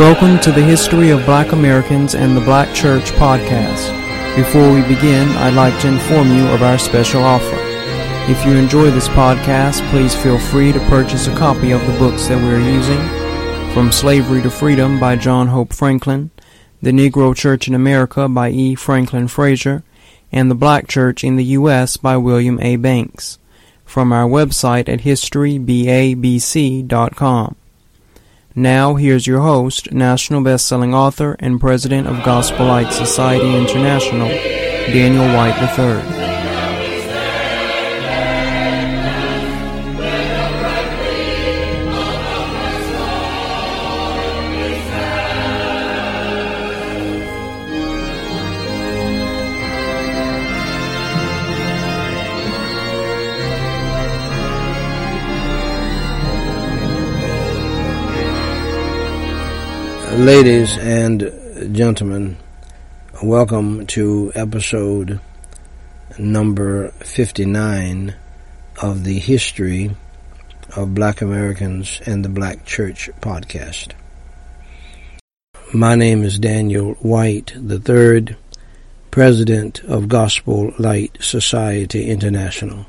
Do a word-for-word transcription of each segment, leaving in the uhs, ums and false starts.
Welcome to the History of Black Americans and the Black Church podcast. Before we begin, I'd like to inform you of our special offer. If you enjoy this podcast, please feel free to purchase a copy of the books that we're using: From Slavery to Freedom by John Hope Franklin, The Negro Church in America by E. Franklin Frazier, and The Black Church in the U S by William A. Banks, from our website at history babc dot com. Now, here's your host, national best-selling author and president of Gospel Light Society International, Daniel White the third. Ladies and gentlemen, welcome to episode number fifty-nine of the History of Black Americans and the Black Church podcast. My name is Daniel White the third, president of Gospel Light Society International.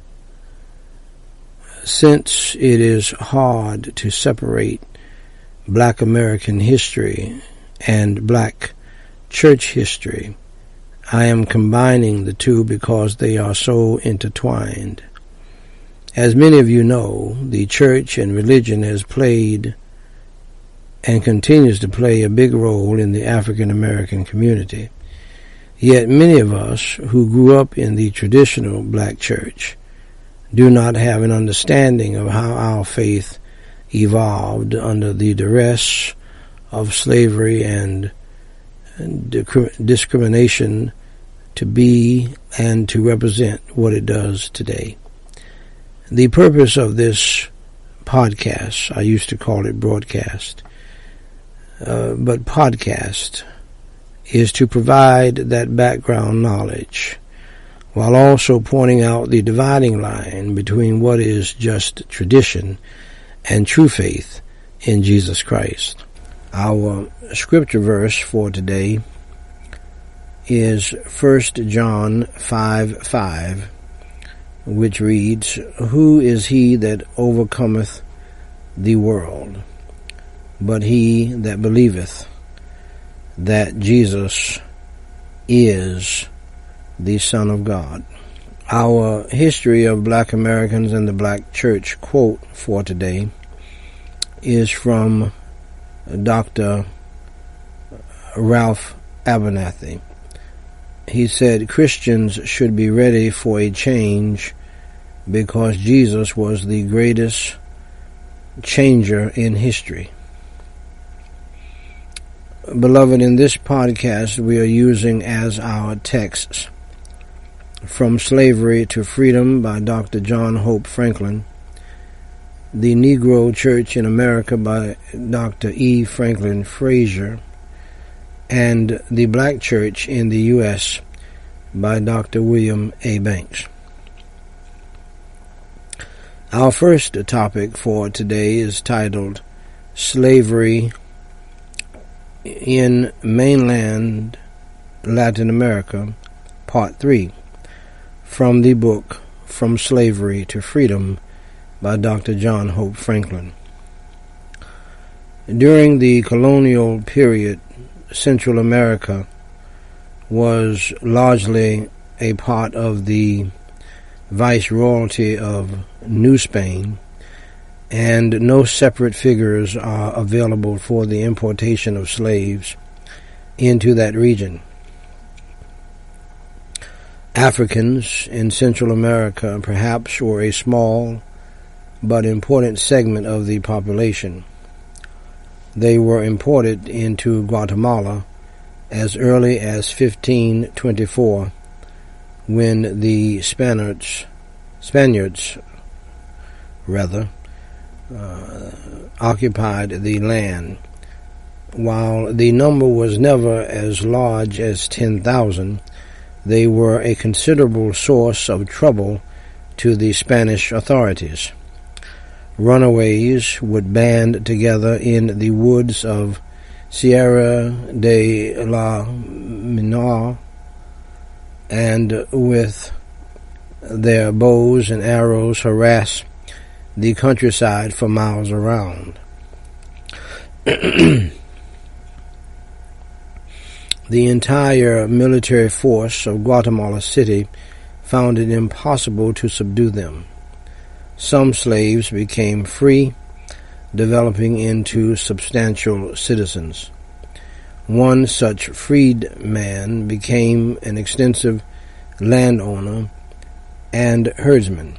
Since it is hard to separate Black American history and Black church history, I am combining the two because they are so intertwined. As many of you know, the church and religion has played and continues to play a big role in the African American community. Yet many of us who grew up in the traditional Black church do not have an understanding of how our faith evolved under the duress of slavery and discrimination to be and to represent what it does today. The purpose of this podcast, I used to call it broadcast, uh, but podcast, is to provide that background knowledge while also pointing out the dividing line between what is just tradition and true faith in Jesus Christ. Our scripture verse for today is First John five five, which reads, "Who is he that overcometh the world, but he that believeth that Jesus is the Son of God?" Our History of Black Americans and the Black Church quote for today is from Doctor Ralph Abernathy. He said, "Christians should be ready for a change because Jesus was the greatest changer in history." Beloved, in this podcast we are using as our texts From Slavery to Freedom by Doctor John Hope Franklin, The Negro Church in America by Doctor E. Franklin Frazier, and The Black Church in the U S by Doctor William A. Banks. Our first topic for today is titled Slavery in Mainland Latin America, Part three, from the book From Slavery to Freedom by Doctor John Hope Franklin. During the colonial period, Central America was largely a part of the Viceroyalty of New Spain, and no separate figures are available for the importation of slaves into that region. Africans in Central America perhaps were a small but important segment of the population. They were imported into Guatemala as early as fifteen twenty-four, when the Spaniards, Spaniards rather, uh, occupied the land. While the number was never as large as ten thousand, they were a considerable source of trouble to the Spanish authorities. Runaways would band together in the woods of Sierra de la Minar, and with their bows and arrows harass the countryside for miles around. The entire military force of Guatemala City found it impossible to subdue them. Some slaves became free, developing into substantial citizens. One such freed man became an extensive landowner and herdsman.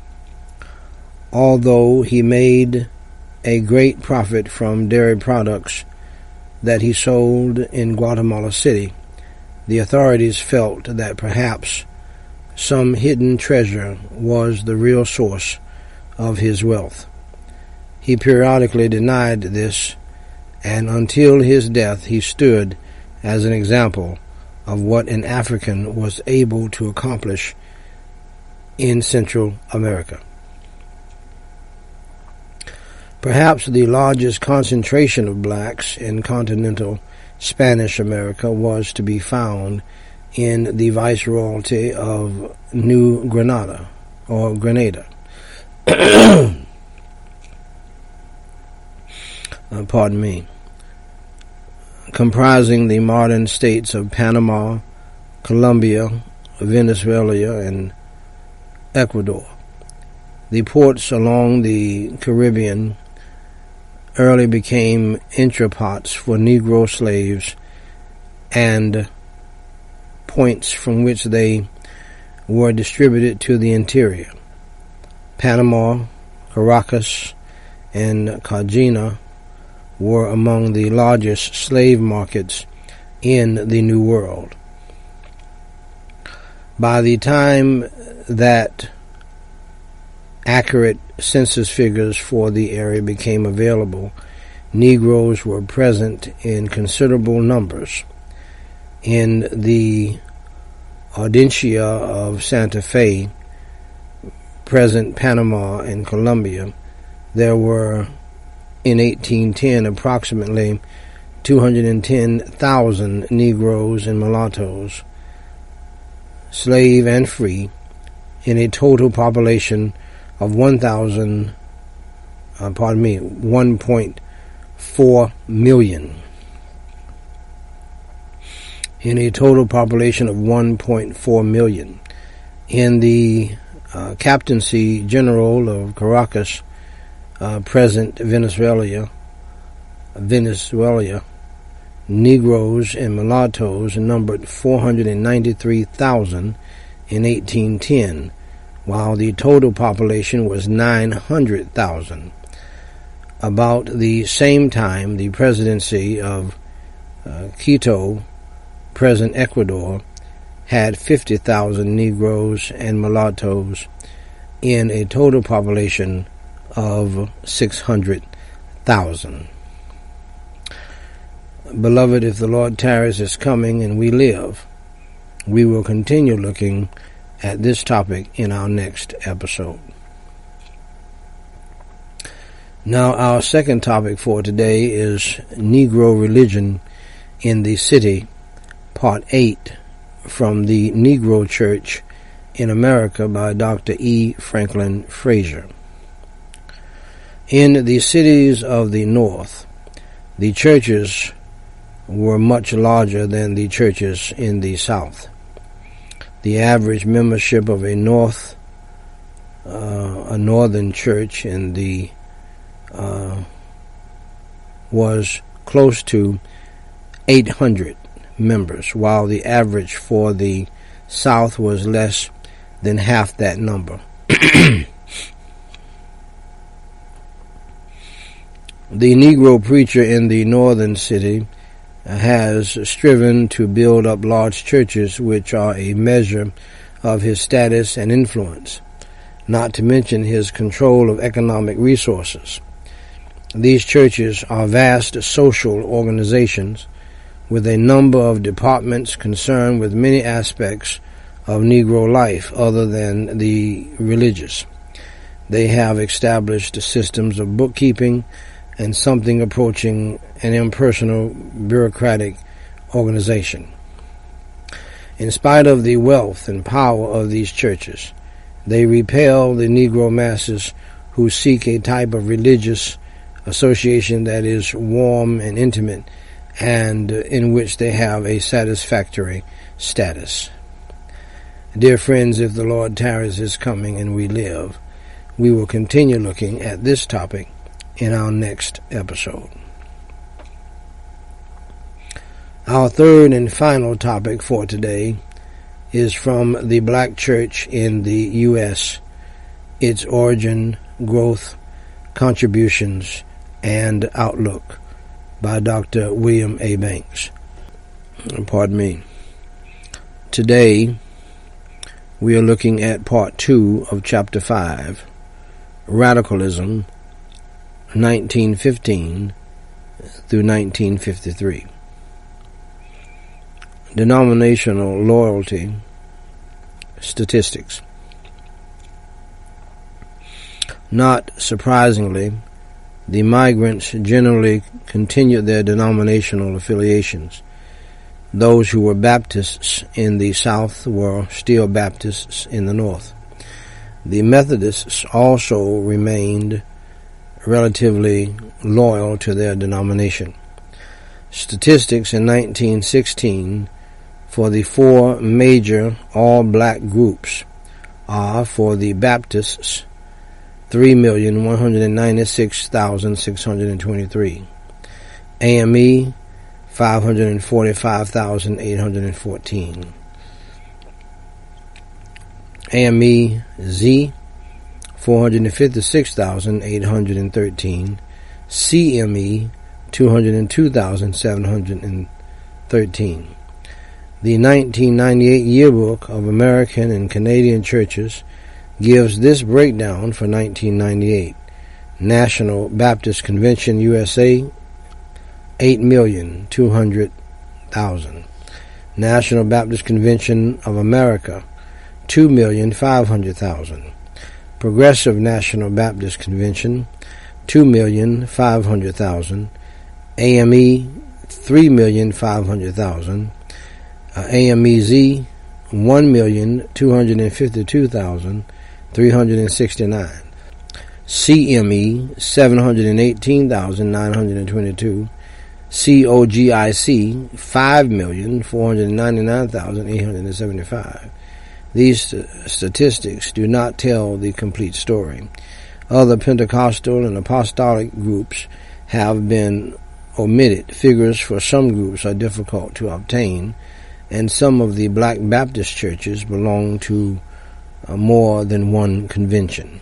Although he made a great profit from dairy products that he sold in Guatemala City, the authorities felt that perhaps some hidden treasure was the real source of his wealth. He periodically denied this, and until his death he stood as an example of what an African was able to accomplish in Central America. Perhaps the largest concentration of blacks in continental Spanish America was to be found in the Viceroyalty of New Granada, or Grenada. uh, pardon me. Comprising the modern states of Panama, Colombia, Venezuela, and Ecuador. The ports along the Caribbean early became entrepots for Negro slaves and points from which they were distributed to the interior. Panama, Caracas, and Cartagena were among the largest slave markets in the New World. By the time that accurate census figures for the area became available, Negroes were present in considerable numbers. In the Audiencia of Santa Fe, present Panama and Colombia, there were in eighteen ten approximately two hundred ten thousand Negroes and mulattoes, slave and free, in a total population of one thousand, uh, pardon me, one point four million. In a total population of one point four million. In the uh, Captaincy General of Caracas, uh, present Venezuela, Venezuela, Negroes and mulattoes numbered four hundred ninety-three thousand in eighteen ten, while the total population was nine hundred thousand. About the same time, the presidency of uh, Quito, present Ecuador, had fifty thousand Negroes and mulattoes in a total population of six hundred thousand. Beloved, if the Lord tarries is coming and we live, we will continue looking at this topic in our next episode. Now, our second topic for today is Negro Religion in the City, Part eight, from the Negro Church in America by Doctor E. Franklin Frazier. In the cities of the North, the churches were much larger than the churches in the South. The average membership of a North, uh, a Northern church in the uh, was close to eight hundred members, while the average for the South was less than half that number. The Negro preacher in the northern city has striven to build up large churches which are a measure of his status and influence, not to mention his control of economic resources. These churches are vast social organizations with a number of departments concerned with many aspects of Negro life other than the religious. They have established systems of bookkeeping, and something approaching an impersonal bureaucratic organization. In spite of the wealth and power of these churches, they repel the Negro masses who seek a type of religious association that is warm and intimate and in which they have a satisfactory status. Dear friends, if the Lord tarries his coming and we live, we will continue looking at this topic in our next episode. Our third and final topic for today is from the Black Church in the U S, its origin, growth, contributions, and outlook, by Doctor William A. Banks. Pardon me. Today, we are looking at part two of chapter five, Radicalism, nineteen fifteen through nineteen fifty-three. Denominational loyalty statistics. Not surprisingly, the migrants generally continued their denominational affiliations. Those who were Baptists in the South were still Baptists in the North. The Methodists also remained relatively loyal to their denomination. Statistics in nineteen sixteen for the four major all-black groups are: for the Baptists, three million one hundred ninety-six thousand six hundred twenty-three. A M E, five hundred forty-five thousand eight hundred fourteen. A M E Z, four hundred fifty-six thousand eight hundred thirteen. C M E, two hundred two thousand seven hundred thirteen. The nineteen ninety-eight Yearbook of American and Canadian Churches gives this breakdown for nineteen ninety-eight. National Baptist Convention U S A, eight million two hundred thousand. National Baptist Convention of America, two million five hundred thousand. Progressive National Baptist Convention, two million five hundred thousand. A M E, three million five hundred thousand. Uh, A M E Z, one million two hundred fifty-two thousand three hundred sixty-nine. C M E, seven hundred eighteen thousand nine hundred twenty-two. C O G I C, five million four hundred ninety-nine thousand eight hundred seventy-five. These st- statistics do not tell the complete story. Other Pentecostal and apostolic groups have been omitted. Figures for some groups are difficult to obtain, and some of the Black Baptist churches belong to uh, more than one convention.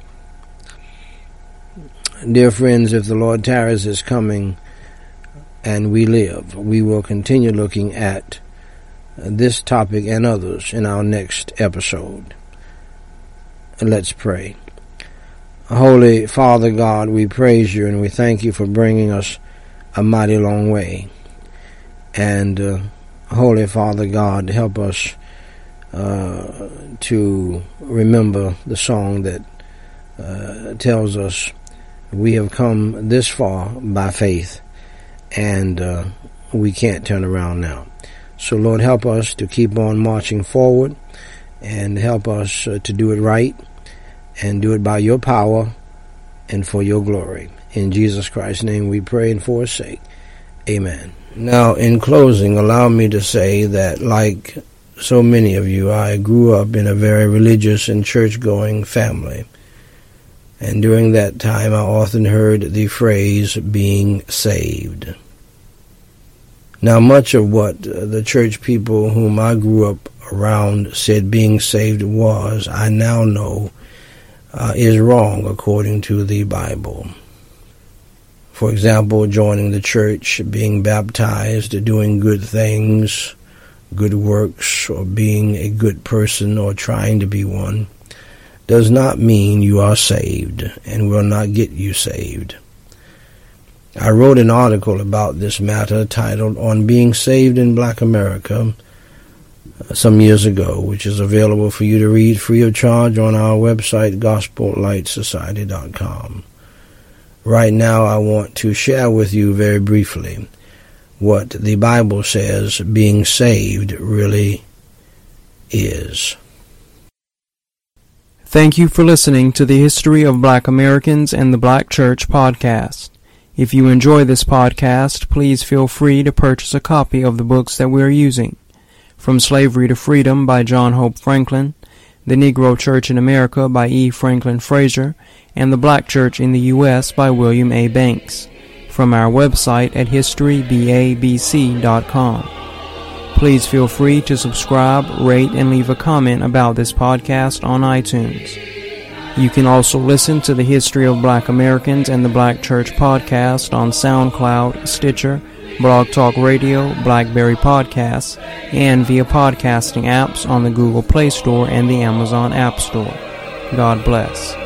Dear friends, if the Lord tarries his coming and we live, we will continue looking at uh, this topic and others in our next episode. Let's pray. Holy Father God, we praise you and we thank you for bringing us a mighty long way. And uh, Holy Father God, help us uh, to remember the song that uh, tells us we have come this far by faith, and uh, we can't turn around now. So, Lord, help us to keep on marching forward, and help us uh, to do it right, and do it by your power and for your glory. In Jesus Christ's name we pray and for his sake. Amen. Now, in closing, allow me to say that, like so many of you, I grew up in a very religious and church-going family. And during that time, I often heard the phrase, being saved. Now, much of what the church people whom I grew up around said being saved was, I now know, uh, is wrong according to the Bible. For example, joining the church, being baptized, doing good things, good works, or being a good person or trying to be one, does not mean you are saved and will not get you saved. I wrote an article about this matter titled On Being Saved in Black America some years ago, which is available for you to read free of charge on our website, gospel light society dot com. Right now I want to share with you very briefly what the Bible says being saved really is. Thank you for listening to the History of Black Americans and the Black Church podcast. If you enjoy this podcast, please feel free to purchase a copy of the books that we are using. From Slavery to Freedom by John Hope Franklin, The Negro Church in America by E. Franklin Frazier, and The Black Church in the U S by William A. Banks, from our website at history b a b c dot com. Please feel free to subscribe, rate, and leave a comment about this podcast on iTunes. You can also listen to the History of Black Americans and the Black Church podcast on SoundCloud, Stitcher, Blog Talk Radio, BlackBerry Podcasts, and via podcasting apps on the Google Play Store and the Amazon App Store. God bless.